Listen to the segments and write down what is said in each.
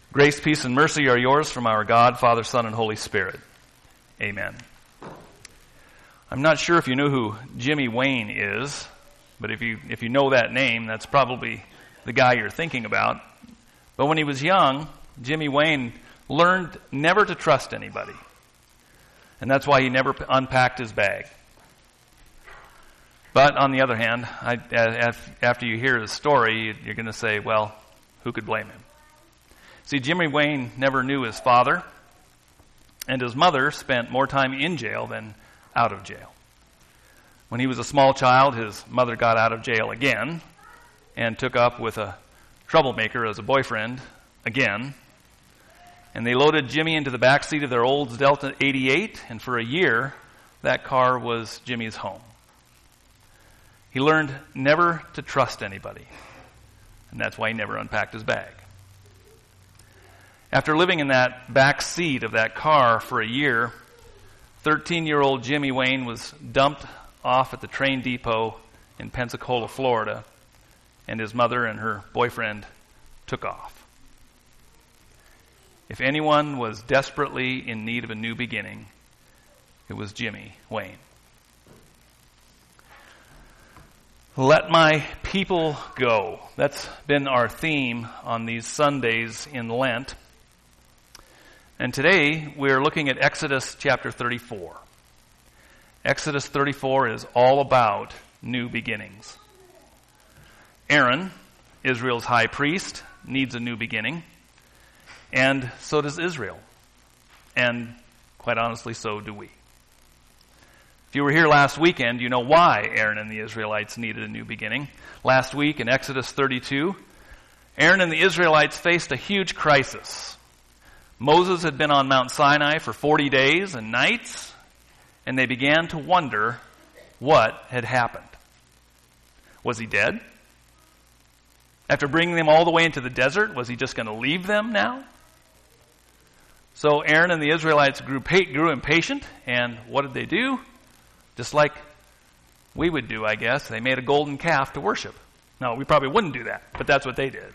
Grace, peace, and mercy are yours from our God, Father, Son, and Holy Spirit. Amen. I'm not sure if you know who Jimmy Wayne is, but if you know that name, that's probably the guy you're thinking about. But when he was young, Jimmy Wayne learned never to trust anybody. And that's why he never unpacked his bag. But on the other hand, after you hear his story, you're going to say, well, who could blame him? See, Jimmy Wayne never knew his father, and his mother spent more time in jail than out of jail. When he was a small child, his mother got out of jail again and took up with a troublemaker as a boyfriend again. And they loaded Jimmy into the back seat of their Olds Delta 88, and for a year, that car was Jimmy's home. He learned never to trust anybody, and that's why he never unpacked his bag. After living in that back seat of that car for a year, 13-year-old Jimmy Wayne was dumped off at the train depot in Pensacola, Florida, and his mother and her boyfriend took off. If anyone was desperately in need of a new beginning, it was Jimmy Wayne. Let my people go. That's been our theme on these Sundays in Lent. And today we're looking at Exodus chapter 34. Exodus 34 is all about new beginnings. Aaron, Israel's high priest, needs a new beginning. And so does Israel. And quite honestly, so do we. If you were here last weekend, you know why Aaron and the Israelites needed a new beginning. Last week in Exodus 32, Aaron and the Israelites faced a huge crisis. Moses had been on Mount Sinai for 40 days and nights, and they began to wonder what had happened. Was he dead? After bringing them all the way into the desert, was he just going to leave them now? So Aaron and the Israelites grew impatient, and what did they do? Just like we would do, I guess. They made a golden calf to worship. No, we probably wouldn't do that, but that's what they did.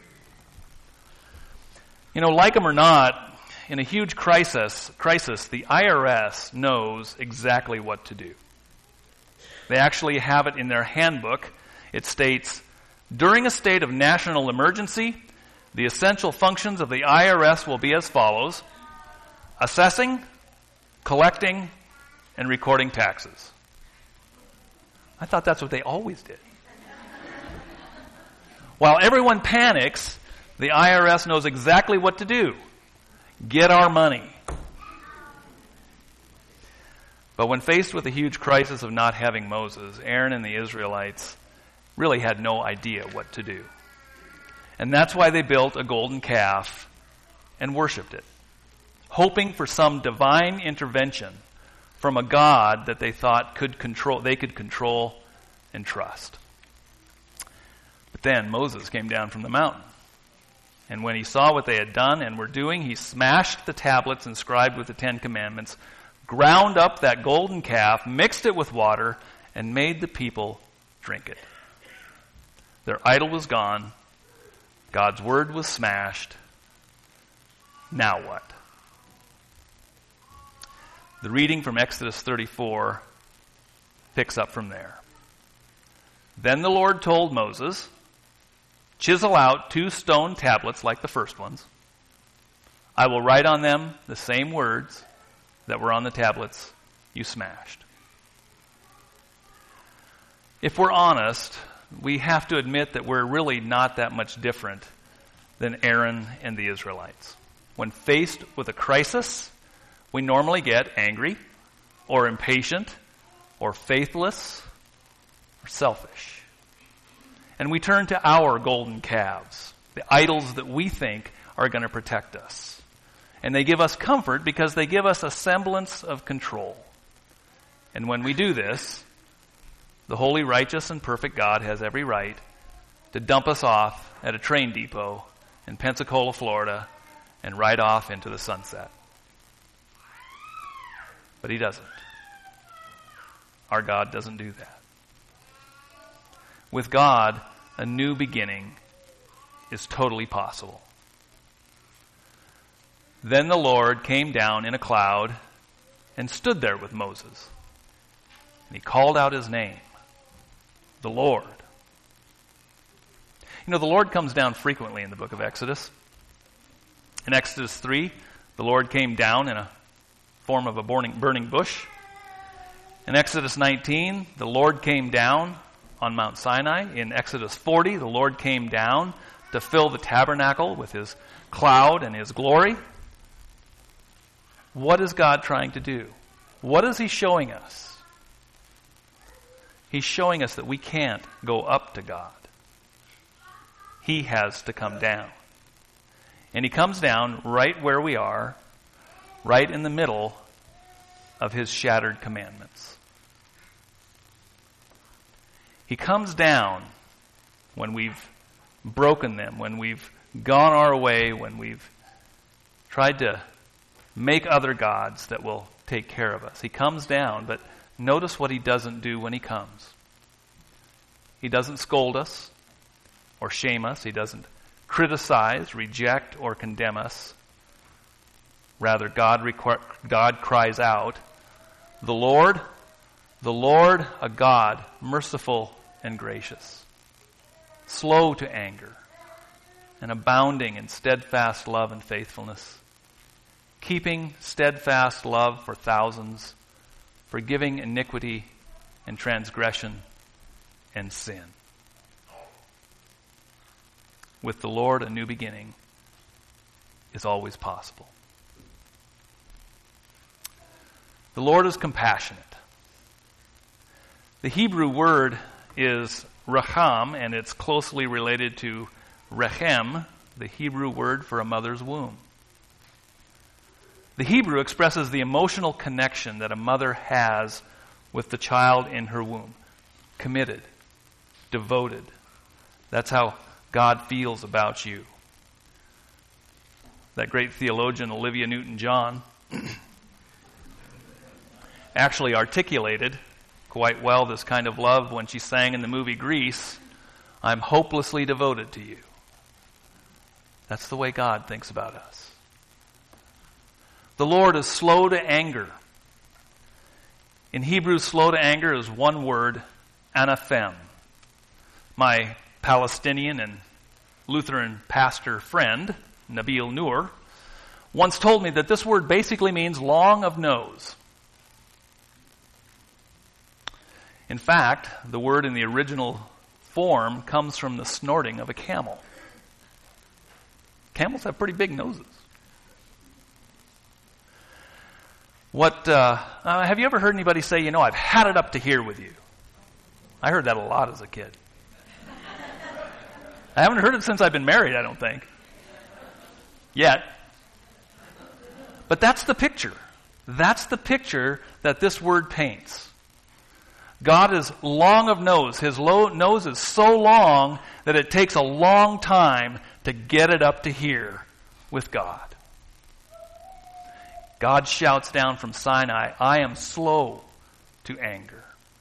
You know, like them or not, in a huge crisis, the IRS knows exactly what to do. They actually have it in their handbook. It states, during a state of national emergency, the essential functions of the IRS will be as follows: assessing, collecting, and recording taxes. I thought that's what they always did. While everyone panics, the IRS knows exactly what to do. Get our money. But when faced with the huge crisis of not having Moses, Aaron and the Israelites really had no idea what to do. And that's why they built a golden calf and worshipped it, hoping for some divine intervention from a God that they thought they could control and trust. But then Moses came down from the mountain. And when he saw what they had done and were doing, he smashed the tablets inscribed with the 10 Commandments, ground up that golden calf, mixed it with water, and made the people drink it. Their idol was gone. God's word was smashed. Now what? The reading from Exodus 34 picks up from there. Then the Lord told Moses, chisel out 2 stone tablets like the first ones. I will write on them the same words that were on the tablets you smashed. If we're honest, we have to admit that we're really not that much different than Aaron and the Israelites. When faced with a crisis, we normally get angry or impatient or faithless or selfish. And we turn to our golden calves, the idols that we think are going to protect us. And they give us comfort because they give us a semblance of control. And when we do this, the holy, righteous, and perfect God has every right to dump us off at a train depot in Pensacola, Florida, and ride off into the sunset. But he doesn't. Our God doesn't do that. With God, a new beginning is totally possible. Then the Lord came down in a cloud and stood there with Moses. And he called out his name, the Lord. You know, the Lord comes down frequently in the book of Exodus. In Exodus 3, the Lord came down in a form of a burning bush. In Exodus 19, the Lord came down on Mount Sinai. In Exodus 40, the Lord came down to fill the tabernacle with his cloud and his glory. What is God trying to do? What is he showing us? He's showing us that we can't go up to God. He has to come down. And he comes down right where we are, right in the middle of his shattered commandments. He comes down when we've broken them, when we've gone our way, when we've tried to make other gods that will take care of us. He comes down, but notice what he doesn't do when he comes. He doesn't scold us or shame us. He doesn't criticize, reject, or condemn us. Rather, God cries out, the Lord, a God, merciful and gracious, slow to anger, and abounding in steadfast love and faithfulness, keeping steadfast love for thousands, forgiving iniquity and transgression and sin. With the Lord, a new beginning is always possible. The Lord is compassionate. The Hebrew word is racham, and it's closely related to rechem, the Hebrew word for a mother's womb. The Hebrew expresses the emotional connection that a mother has with the child in her womb. Committed, devoted. That's how God feels about you. That great theologian Olivia Newton-John actually articulated quite well this kind of love when she sang in the movie Grease, I'm hopelessly devoted to you. That's the way God thinks about us. The Lord is slow to anger. In Hebrew, slow to anger is one word, anathem. My Palestinian and Lutheran pastor friend, Nabil Noor, once told me that this word basically means long of nose. In fact, the word in the original form comes from the snorting of a camel. Camels have pretty big noses. Have you ever heard anybody say, I've had it up to here with you? I heard that a lot as a kid. I haven't heard it since I've been married, I don't think. Yet. But that's the picture. That's the picture that this word paints. God is long of nose. His nose is so long that it takes a long time to get it up to here with God. God shouts down from Sinai, I am slow to anger.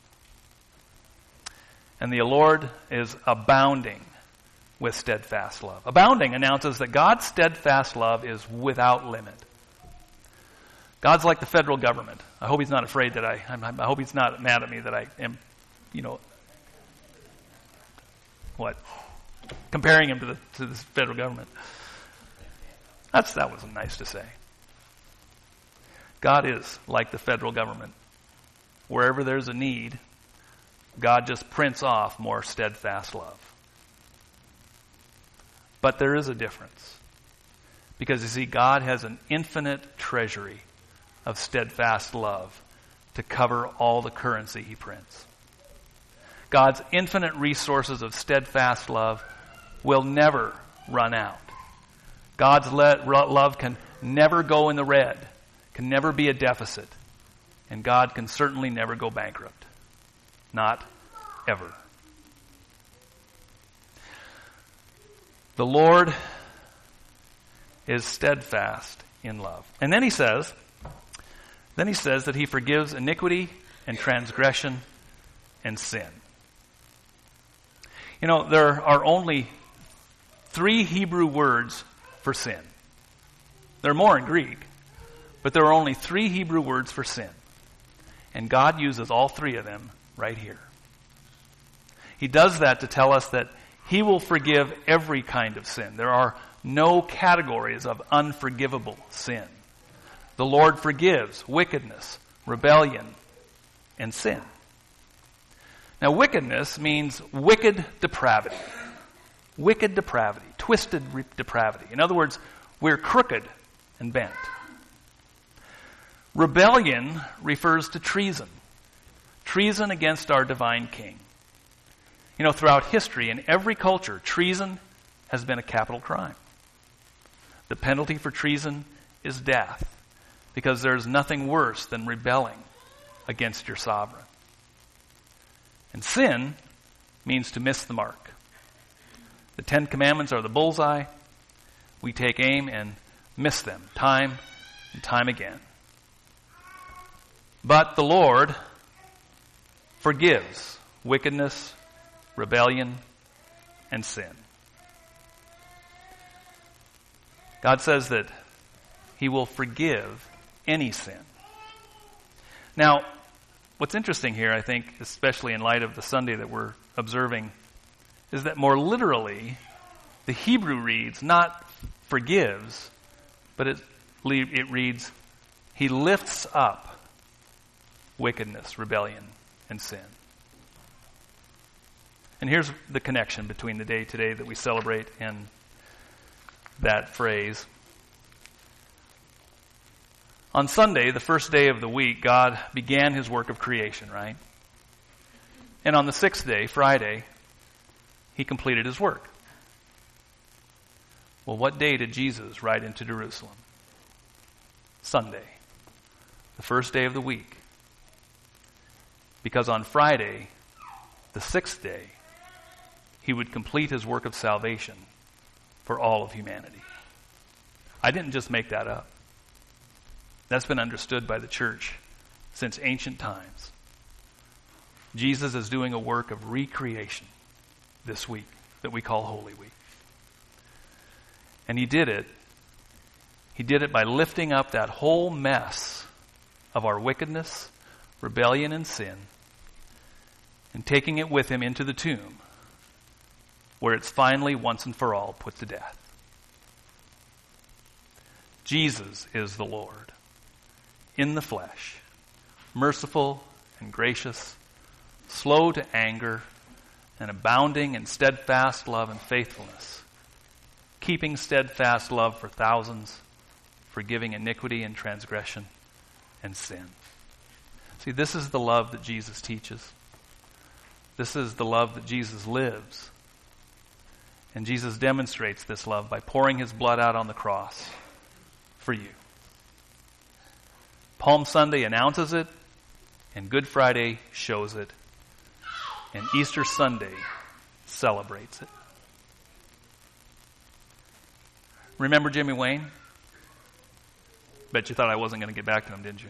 And the Lord is abounding with steadfast love. Abounding announces that God's steadfast love is without limit. God's like the federal government. I hope he's not afraid that I hope he's not mad at me that I am, comparing him to the federal government. That wasn't nice to say. God is like the federal government. Wherever there's a need, God just prints off more steadfast love. But there is a difference. Because you see, God has an infinite treasury of steadfast love to cover all the currency he prints. God's infinite resources of steadfast love will never run out. God's love can never go in the red, can never be a deficit, and God can certainly never go bankrupt. Not ever. The Lord is steadfast in love. And then he says that he forgives iniquity and transgression and sin. There are only 3 Hebrew words for sin. There are more in Greek, but there are only 3 Hebrew words for sin. And God uses all 3 of them right here. He does that to tell us that He will forgive every kind of sin. There are no categories of unforgivable sin. The Lord forgives wickedness, rebellion, and sin. Now, wickedness means wicked depravity. Wicked depravity, twisted depravity. In other words, we're crooked and bent. Rebellion refers to treason. Treason against our divine King. You know, throughout history, in every culture, treason has been a capital crime. The penalty for treason is death, because there's nothing worse than rebelling against your sovereign. And sin means to miss the mark. The 10 Commandments are the bullseye. We take aim and miss them time and time again. But the Lord forgives wickedness, rebellion, and sin. God says that He will forgive any sin. Now, what's interesting here, I think, especially in light of the Sunday that we're observing, is that more literally, the Hebrew reads not forgives, but it reads, He lifts up wickedness, rebellion, and sin. And here's the connection between the day today that we celebrate and that phrase. On Sunday, the first day of the week, God began His work of creation, right? And on the 6th day, Friday, He completed His work. Well, what day did Jesus ride into Jerusalem? Sunday, the first day of the week. Because on Friday, the 6th day, He would complete His work of salvation for all of humanity. I didn't just make that up. That's been understood by the church since ancient times. Jesus is doing a work of recreation this week that we call Holy Week. And He did it. He did it by lifting up that whole mess of our wickedness, rebellion, and sin, and taking it with Him into the tomb, where it's finally, once and for all, put to death. Jesus is the Lord, in the flesh, merciful and gracious, slow to anger, and abounding in steadfast love and faithfulness, keeping steadfast love for thousands, forgiving iniquity and transgression and sin. See, this is the love that Jesus teaches. This is the love that Jesus lives. And Jesus demonstrates this love by pouring His blood out on the cross for you. Palm Sunday announces it, and Good Friday shows it, and Easter Sunday celebrates it. Remember Jimmy Wayne? Bet you thought I wasn't going to get back to him, didn't you?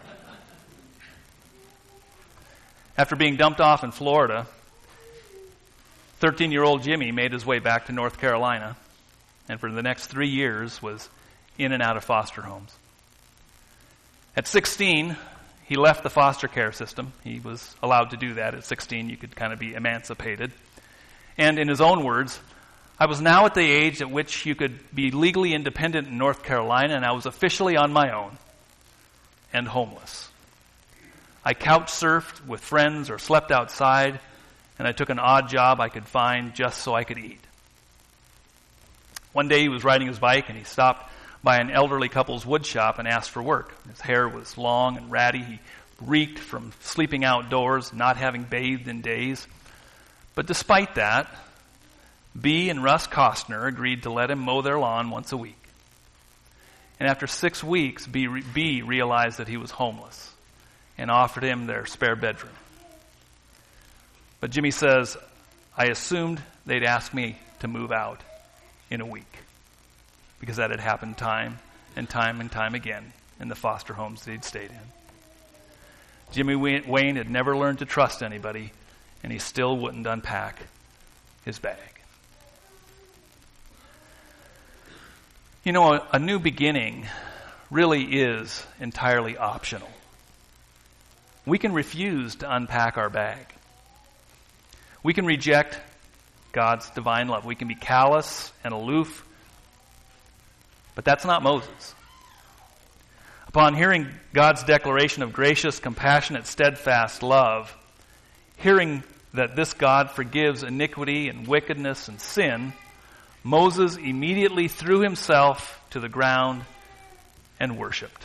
After being dumped off in Florida, 13-year-old Jimmy made his way back to North Carolina, and for the next 3 years was in and out of foster homes. At 16, he left the foster care system. He was allowed to do that. At 16, you could kind of be emancipated. And in his own words, I was now at the age at which you could be legally independent in North Carolina, and I was officially on my own and homeless. I couch surfed with friends or slept outside, and I took an odd job I could find just so I could eat. One day he was riding his bike and he stopped by an elderly couple's wood shop and asked for work. His hair was long and ratty. He reeked from sleeping outdoors, not having bathed in days. But despite that, Bea and Russ Costner agreed to let him mow their lawn once a week. And after 6 weeks, Bea realized that he was homeless and offered him their spare bedroom. But Jimmy says, I assumed they'd ask me to move out in a week, because that had happened time and time and time again in the foster homes they'd stayed in. Jimmy Wayne had never learned to trust anybody, and he still wouldn't unpack his bag. You know, a new beginning really is entirely optional. We can refuse to unpack our bag. We can reject God's divine love. We can be callous and aloof, but that's not Moses. Upon hearing God's declaration of gracious, compassionate, steadfast love, hearing that this God forgives iniquity and wickedness and sin, Moses immediately threw himself to the ground and worshiped.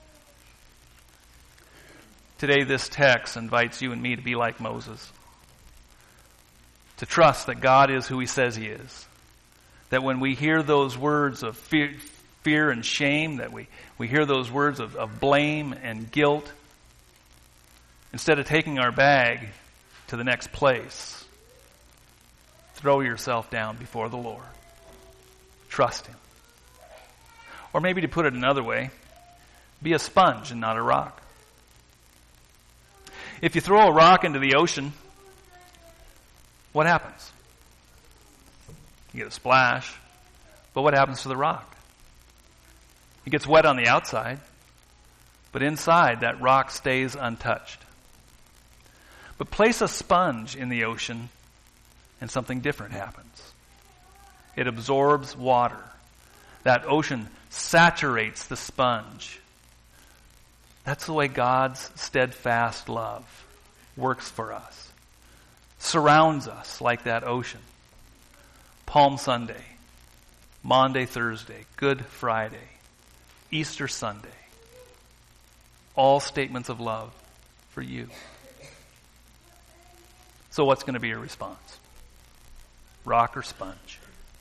Today, this text invites you and me to be like Moses, to trust that God is who he says he is, that when we hear those words of fear and shame, that we hear those words of blame and guilt, instead of taking our bag to the next place, throw yourself down before the Lord. Trust him. Or maybe to put it another way, be a sponge and not a rock. If you throw a rock into the ocean, what happens? You get a splash, but what happens to the rock? It gets wet on the outside, but inside that rock stays untouched. But place a sponge in the ocean and something different happens. It absorbs water. That ocean saturates the sponge. That's the way God's steadfast love works for us. Surrounds us like that ocean. Palm Sunday, Maundy Thursday, Good Friday, Easter Sunday. All statements of love for you. So what's going to be your response? Rock or sponge?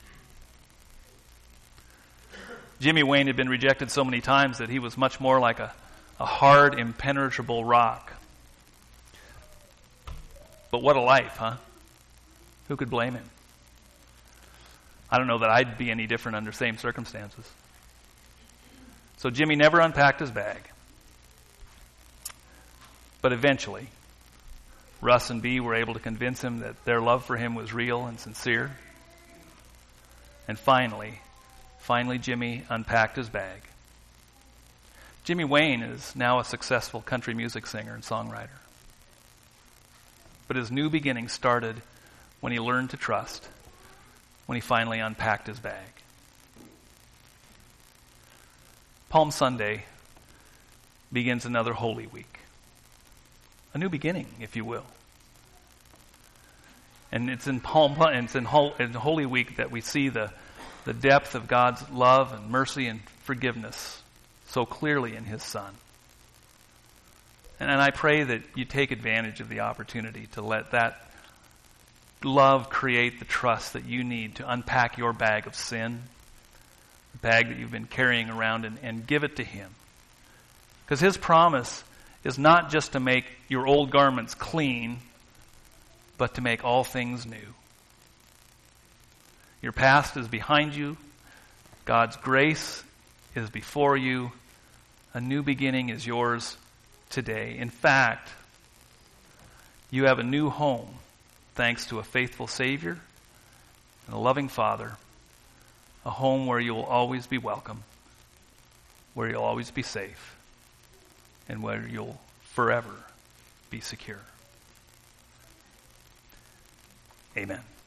Jimmy Wayne had been rejected so many times that he was much more like a hard, impenetrable rock. But what a life, huh? Who could blame him? I don't know that I'd be any different under same circumstances. So Jimmy never unpacked his bag. But eventually, Russ and Bea were able to convince him that their love for him was real and sincere. And finally, Jimmy unpacked his bag. Jimmy Wayne is now a successful country music singer and songwriter. But his new beginning started when he learned to trust, when he finally unpacked his bag. Palm Sunday begins another Holy Week. A new beginning, if you will. And it's in Holy Week that we see the depth of God's love and mercy and forgiveness so clearly in his Son. And I pray that you take advantage of the opportunity to let that love create the trust that you need to unpack your bag of sin, the bag that you've been carrying around, and give it to him. Because his promise is not just to make your old garments clean, but to make all things new. Your past is behind you. God's grace is before you. A new beginning is yours today. In fact, you have a new home thanks to a faithful Savior and a loving Father. A home where you will always be welcome, where you'll always be safe, and where you'll forever be secure. Amen.